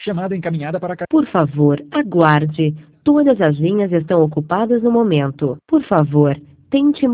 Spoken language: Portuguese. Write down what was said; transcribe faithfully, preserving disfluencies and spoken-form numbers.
Chamada encaminhada para cá. Por favor, aguarde. Todas as linhas estão ocupadas no momento. Por favor, tente